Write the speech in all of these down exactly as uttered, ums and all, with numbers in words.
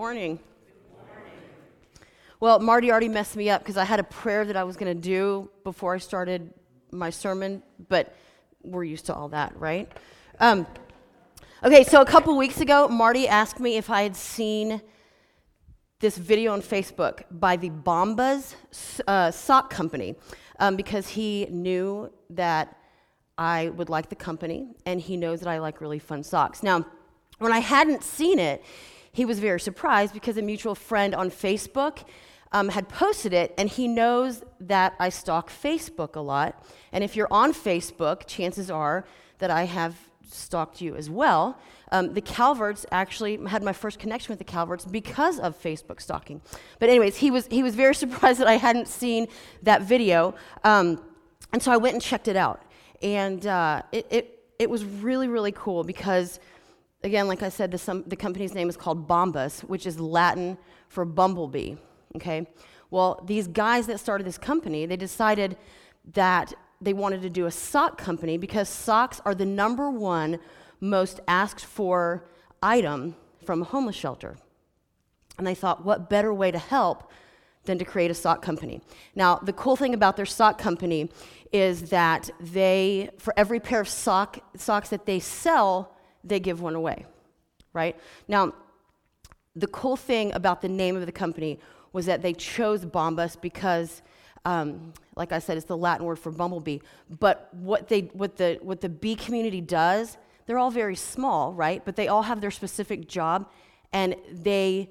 morning. Well, Marty already messed me up because I had a prayer that I was going to do before I started my sermon, but we're used to all that, right? Um, okay, so a couple weeks ago, Marty asked me if I had seen this video on Facebook by the Bombas uh, sock company um, because he knew that I would like the company, and he knows that I like really fun socks. Now, when I hadn't seen it, he was very surprised because a mutual friend on Facebook um, had posted it, and he knows that I stalk Facebook a lot. And if you're on Facebook, chances are that I have stalked you as well. Um, the Calverts actually had my first connection with the Calverts because of Facebook stalking. But anyways, he was he was very surprised that I hadn't seen that video, um, and so I went and checked it out. And uh, it, it it was really, really cool because, again, like I said, the, some, the company's name is called Bombas, which is Latin for bumblebee, okay? Well, these guys that started this company, they decided that they wanted to do a sock company because socks are the number one most asked for item from a homeless shelter. And they thought, what better way to help than to create a sock company? Now, the cool thing about their sock company is that they, for every pair of sock socks that they sell, they give one away, right? Now, the cool thing about the name of the company was that they chose Bombas because, um, like I said, it's the Latin word for bumblebee. But what they, what the, what the bee community does, they're all very small, right? But they all have their specific job, and they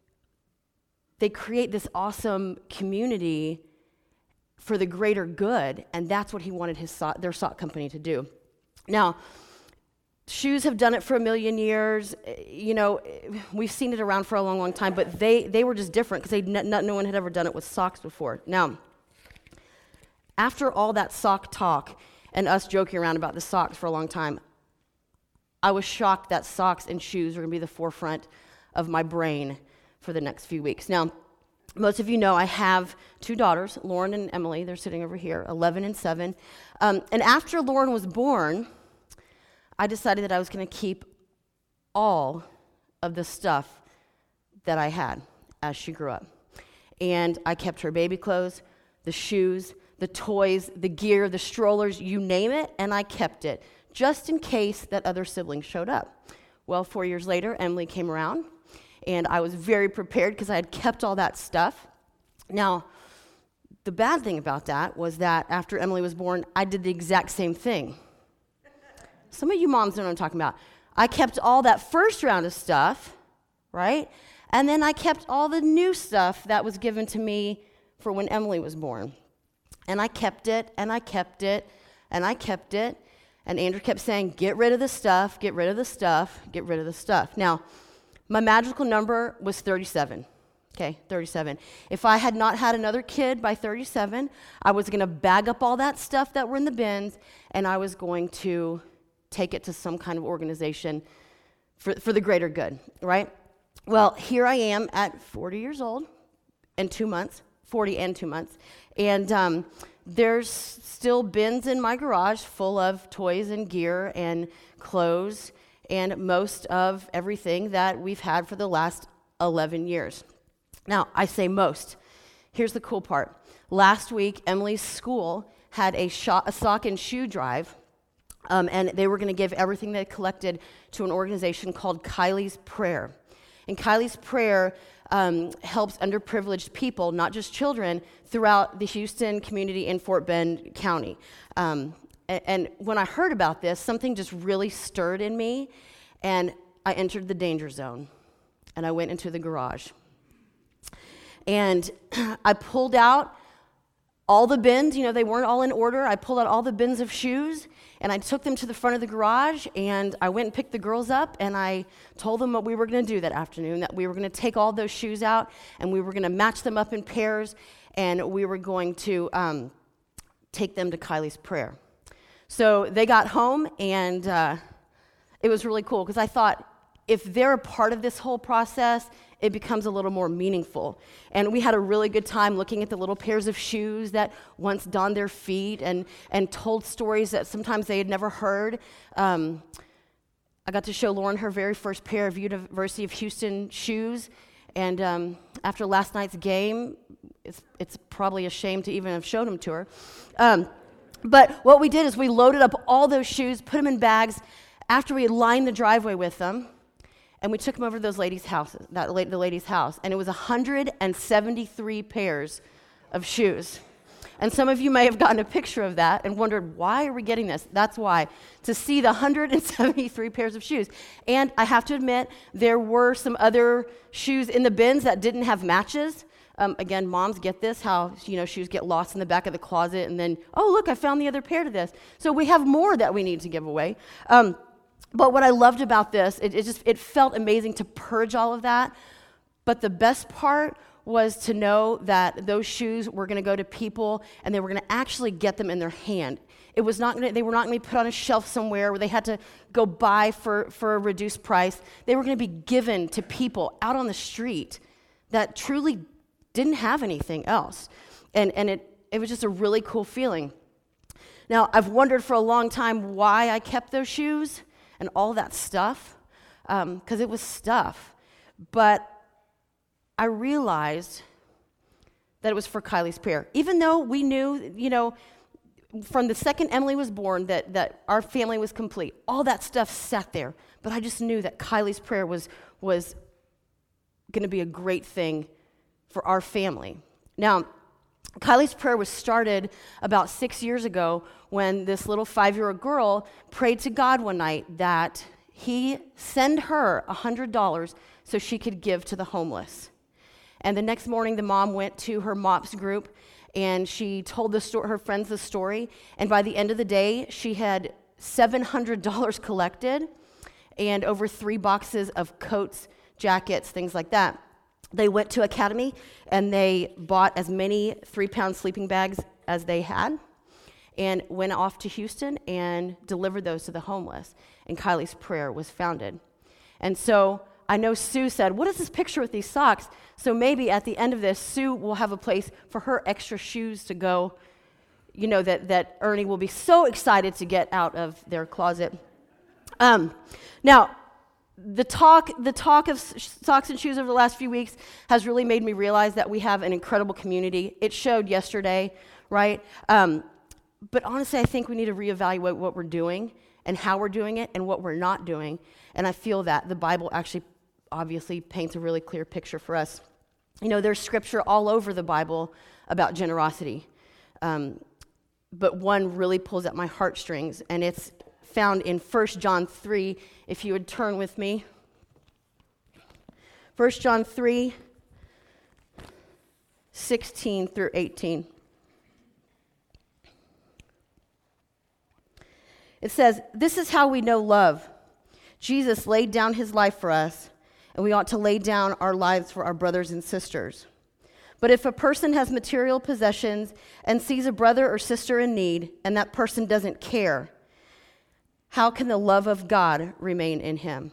they create this awesome community for the greater good, and that's what he wanted his sock, their sock company to do. Now, shoes have done it for a million years. You know, we've seen it around for a long, long time, but they, they were just different because they no, no one had ever done it with socks before. Now, after all that sock talk and us joking around about the socks for a long time, I was shocked that socks and shoes were going to be the forefront of my brain for the next few weeks. Now, most of you know I have two daughters, Lauren and Emily. They're sitting over here, eleven and seven. Um, and after Lauren was born, I decided that I was going to keep all of the stuff that I had as she grew up. And I kept her baby clothes, the shoes, the toys, the gear, the strollers, you name it, and I kept it, just in case that other siblings showed up. Well, four years later, Emily came around, and I was very prepared because I had kept all that stuff. Now, the bad thing about that was that after Emily was born, I did the exact same thing. Some of you moms know what I'm talking about. I kept all that first round of stuff, right? And then I kept all the new stuff that was given to me for when Emily was born. And I kept it, and I kept it, and I kept it. And Andrew kept saying, get rid of the stuff, get rid of the stuff, get rid of the stuff. Now, my magical number was thirty-seven, okay, thirty-seven. If I had not had another kid by thirty-seven, I was going to bag up all that stuff that were in the bins, and I was going to take it to some kind of organization for, for the greater good, right? Well, here I am at forty years old and two months, forty and two months, and um, there's still bins in my garage full of toys and gear and clothes and most of everything that we've had for the last eleven years. Now, I say most. Here's the cool part. Last week, Emily's school had a, sho- a sock and shoe drive, um, and they were going to give everything they collected to an organization called Kylie's Prayer. And Kylie's Prayer um, helps underprivileged people, not just children, throughout the Houston community in Fort Bend County. Um, and, and when I heard about this, something just really stirred in me, and I entered the danger zone, and I went into the garage. And I pulled out all the bins. You know, they weren't all in order. I pulled out all the bins of shoes, and I took them to the front of the garage, and I went and picked the girls up, and I told them what we were going to do that afternoon, that we were going to take all those shoes out, and we were going to match them up in pairs, and we were going to um, take them to Kylie's Prayer. So they got home, and uh, it was really cool, because I thought, if they're a part of this whole process, it becomes a little more meaningful. And we had a really good time looking at the little pairs of shoes that once donned their feet and, and told stories that sometimes they had never heard. Um, I got to show Lauren her very first pair of University of Houston shoes, And um, after last night's game, it's, it's probably a shame to even have shown them to her. Um, but what we did is we loaded up all those shoes, put them in bags after we had lined the driveway with them, and we took them over to those ladies' houses, that la- the lady's house, and it was one hundred seventy-three pairs of shoes. And some of you may have gotten a picture of that and wondered, why are we getting this? That's why, to see the one hundred seventy-three pairs of shoes. And I have to admit, there were some other shoes in the bins that didn't have matches. Um, again, moms get this, how, you know, shoes get lost in the back of the closet, and then, oh, look, I found the other pair to this. So we have more that we need to give away. Um, but what I loved about this, it, it just, it felt amazing to purge all of that. But the best part was to know that those shoes were going to go to people, and they were going to actually get them in their hand. It was not gonna, they were not going to be put on a shelf somewhere where they had to go buy for, for a reduced price. They were going to be given to people out on the street that truly didn't have anything else. And, and it, it was just a really cool feeling. Now, I've wondered for a long time why I kept those shoes and all that stuff, because um, it was stuff. But I realized that it was for Kylie's prayer. Even though we knew, you know, from the second Emily was born that, that our family was complete, all that stuff sat there. But I just knew that Kylie's prayer was, was going to be a great thing for our family. Now, Kylie's prayer was started about six years ago when this little five-year-old girl prayed to God one night that he send her one hundred dollars so she could give to the homeless. And the next morning, the mom went to her MOPS group, and she told the sto- her friends the story. And by the end of the day, she had seven hundred dollars collected and over three boxes of coats, jackets, things like that. They went to Academy, and they bought as many three-pound sleeping bags as they had and went off to Houston and delivered those to the homeless. And Kylie's prayer was founded. And so I know Sue said, what is this picture with these socks? So maybe at the end of this, Sue will have a place for her extra shoes to go, you know, that, that Ernie will be so excited to get out of their closet. Um, now, the talk, the talk of socks and shoes over the last few weeks has really made me realize that we have an incredible community. It showed yesterday, right? Um, but honestly, I think we need to reevaluate what we're doing and how we're doing it and what we're not doing. And I feel that the Bible actually obviously paints a really clear picture for us. You know, there's scripture all over the Bible about generosity. Um, but one really pulls at my heartstrings, and it's found in First John three, if you would turn with me. First John three, sixteen through eighteen. It says, this is how we know love. Jesus laid down his life for us, and we ought to lay down our lives for our brothers and sisters. But if a person has material possessions and sees a brother or sister in need, and that person doesn't care, how can the love of God remain in him?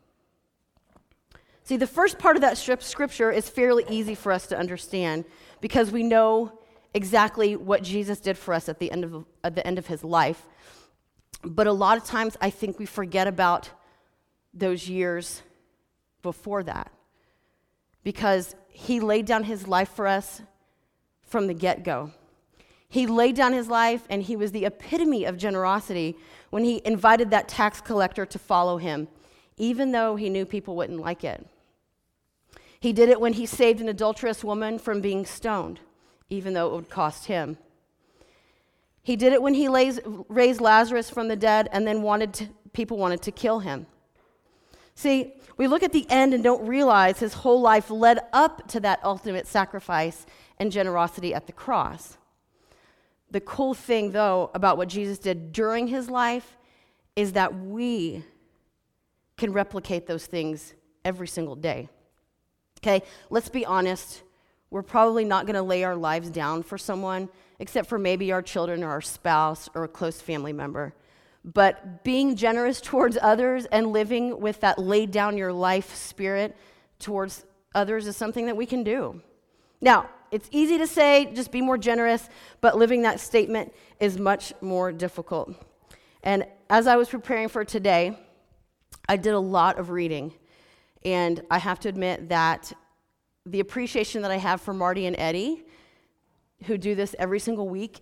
See, the first part of that scripture is fairly easy for us to understand because we know exactly what Jesus did for us at the end of at the end of his life. But a lot of times I think we forget about those years before that because he laid down his life for us from the get-go. He laid down his life, and he was the epitome of generosity when he invited that tax collector to follow him, even though he knew people wouldn't like it. He did it when he saved an adulterous woman from being stoned, even though it would cost him. He did it when he lays, raised Lazarus from the dead and then wanted to, people wanted to kill him. See, we look at the end and don't realize his whole life led up to that ultimate sacrifice and generosity at the cross. The cool thing, though, about what Jesus did during his life is that we can replicate those things every single day. Okay, let's be honest. We're probably not going to lay our lives down for someone, except for maybe our children or our spouse or a close family member. But being generous towards others and living with that lay down your life spirit towards others is something that we can do. Now, it's easy to say, just be more generous, but living that statement is much more difficult. And as I was preparing for today, I did a lot of reading. And I have to admit that the appreciation that I have for Marty and Eddie, who do this every single week,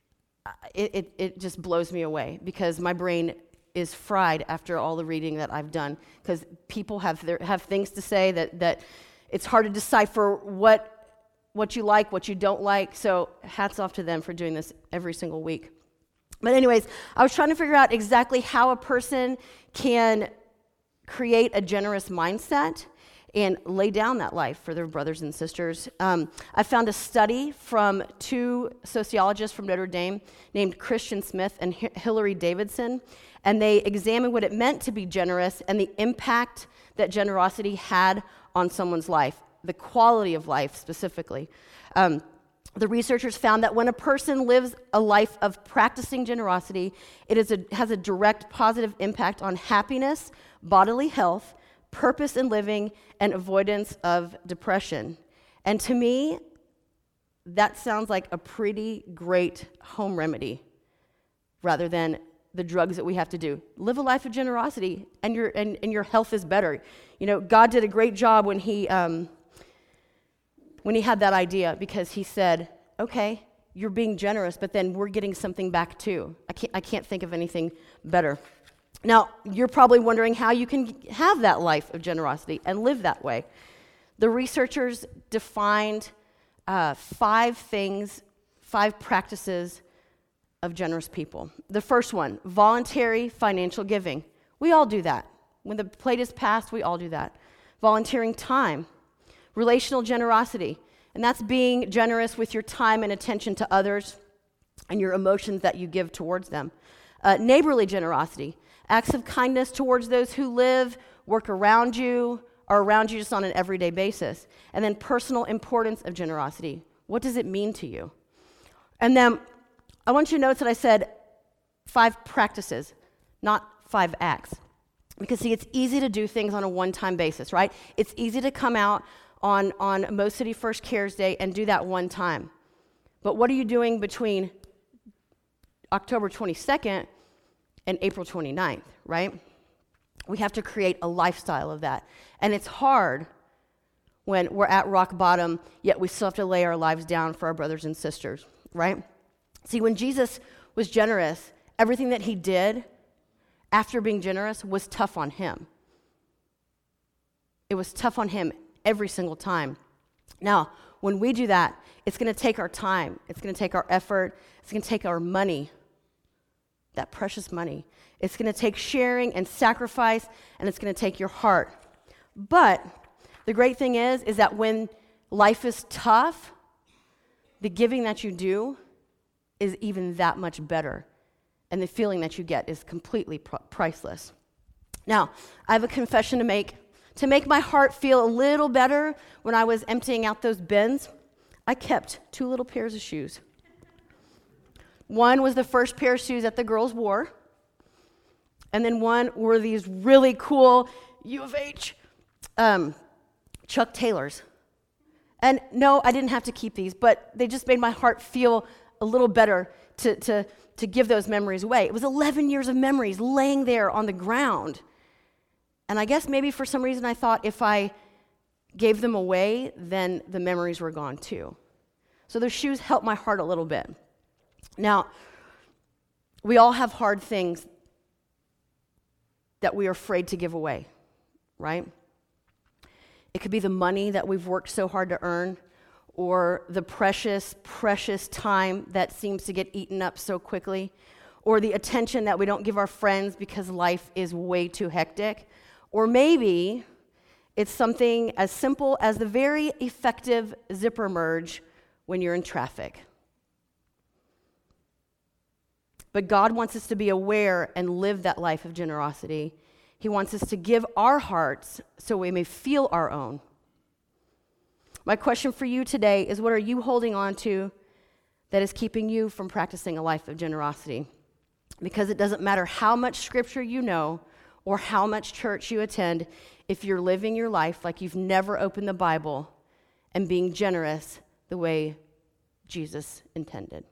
it, it, it just blows me away because my brain is fried after all the reading that I've done because people have their, have things to say that, that it's hard to decipher what what you like, what you don't like. So hats off to them for doing this every single week. But anyways, I was trying to figure out exactly how a person can create a generous mindset and lay down that life for their brothers and sisters. Um, I found a study from two sociologists from Notre Dame named Christian Smith and H- Hillary Davidson, and they examined what it meant to be generous and the impact that generosity had on someone's life, the quality of life specifically. Um, the researchers found that when a person lives a life of practicing generosity, it is a, has a direct positive impact on happiness, bodily health, purpose in living, and avoidance of depression. And to me, that sounds like a pretty great home remedy rather than the drugs that we have to do. Live a life of generosity, and your and, and your health is better. You know, God did a great job when he um, when he had that idea because he said, okay, you're being generous, but then we're getting something back too. I can't I can't think of anything better. Now, you're probably wondering how you can have that life of generosity and live that way. The researchers defined uh, five things, five practices of generous people. The first one, voluntary financial giving. We all do that. When the plate is passed, we all do that. Volunteering time. Relational generosity, and that's being generous with your time and attention to others and your emotions that you give towards them. Uh, neighborly generosity. Acts of kindness towards those who live, work around you, are around you just on an everyday basis. And then personal importance of generosity. What does it mean to you? And then I want you to notice that I said five practices, not five acts. Because see, it's easy to do things on a one-time basis, right? It's easy to come out on, on Mo City First Cares Day and do that one time. But what are you doing between October twenty-second and April twenty-ninth, right? We have to create a lifestyle of that. And it's hard when we're at rock bottom, yet we still have to lay our lives down for our brothers and sisters, right? See, when Jesus was generous, everything that he did after being generous was tough on him. It was tough on him every single time. Now, when we do that, it's going to take our time. It's going to take our effort. It's going to take our money, that precious money. It's going to take sharing and sacrifice, and it's going to take your heart. But the great thing is, is that when life is tough, the giving that you do is even that much better. And the feeling that you get is completely pr- priceless. Now, I have a confession to make. To make my heart feel a little better, when I was emptying out those bins, I kept two little pairs of shoes. One was the first pair of shoes that the girls wore, and then one were these really cool U of H um, Chuck Taylors. And no, I didn't have to keep these, but they just made my heart feel a little better to, to, to give those memories away. It was eleven years of memories laying there on the ground. And I guess maybe for some reason I thought if I gave them away, then the memories were gone too. So those shoes helped my heart a little bit. Now, we all have hard things that we are afraid to give away, right? It could be the money that we've worked so hard to earn, or the precious, precious time that seems to get eaten up so quickly, or the attention that we don't give our friends because life is way too hectic. Or maybe it's something as simple as the very effective zipper merge when you're in traffic. But God wants us to be aware and live that life of generosity. He wants us to give our hearts so we may feel our own. My question for you today is, what are you holding on to that is keeping you from practicing a life of generosity? Because it doesn't matter how much scripture you know or how much church you attend, if you're living your life like you've never opened the Bible and being generous the way Jesus intended.